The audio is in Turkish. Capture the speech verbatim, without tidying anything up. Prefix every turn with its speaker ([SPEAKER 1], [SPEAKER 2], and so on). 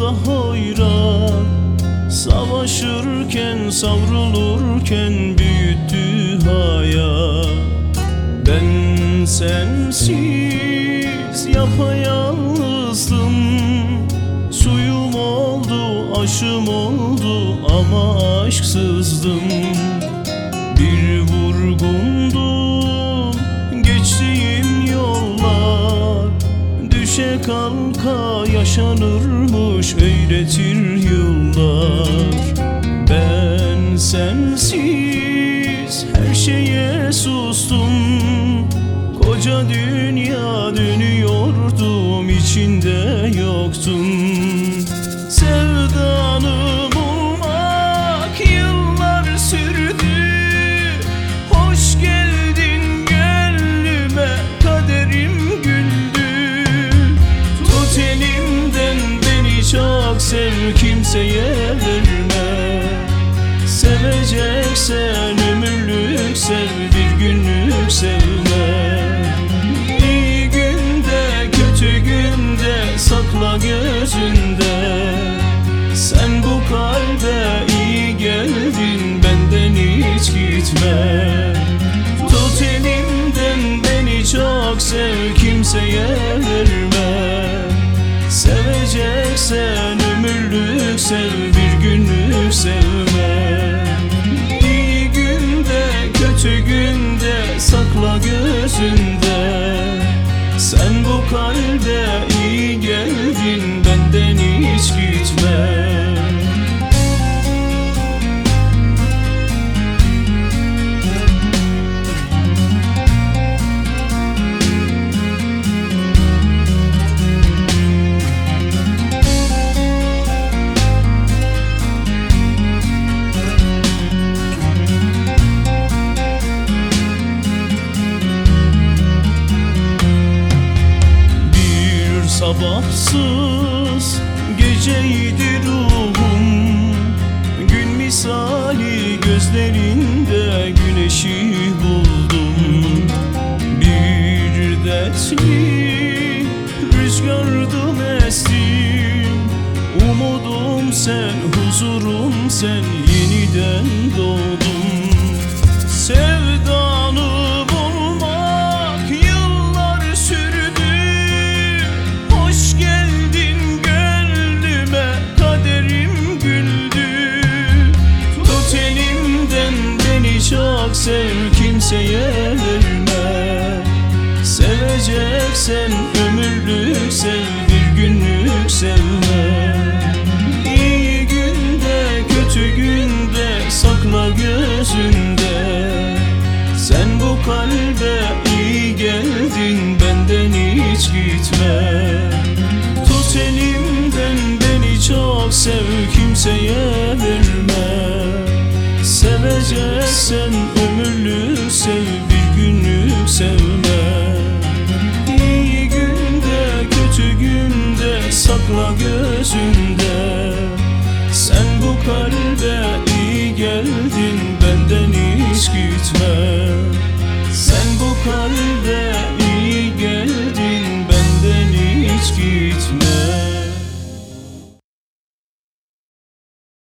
[SPEAKER 1] da hayran, savaşırken savrulurken büyüttü hayat. Ben sensiz yapayalnızdım, suyum oldu, aşım oldu ama aşksızdım. Bir vurgundum geçtiğim yollar, düşe kalka yaşanırmış öğretir yıllar. Ben sensiz her şeye sustum, koca dünya dönüyordum, içinde yoktum. Sevdanı bulmak yıllar sürdü, hoş geldin gönlüme, kaderim güldü. Tut elimden beni çok sev, kimseye verme. Seveceksen ömürlük sev, bir günlük sevme. İyi günde kötü günde sakla gözünde, sen bu kalbe iyi geldin, benden hiç gitme. Tut elimden beni çok sev, kimseye verme. Seveceksen ömürlük sev, bir günlük sevme. İyi günde kötü günde sakla gözünde, sen bu kalbe iyi geldin, benden hiç gitme. Sabahsız geceydi ruhum, gün misali gözlerinde güneşi buldum. Bir dertli rüzgardım estim, umudum sen, huzurum sen, yeniden doğdum. Sevdanı bulmak yıllar sürdü, hoş geldin gönlüme, kaderim güldü. Tut elimden beni çok sev, kimseye verme. Seveceksen ömürlük sev, bir günlük sevme. İyi günde kötü günde sakla gözünde, sen bu kalbe iyi geldin, benden hiç gitme. Tut elimden beni çok sev, kimseye verme. Seveceksen ömürlük sev, bir günlük sevme. İyi günde kötü günde sakla gözünde, sen bu kalbe iyi geldin, benden hiç gitme. Sen bu kalbe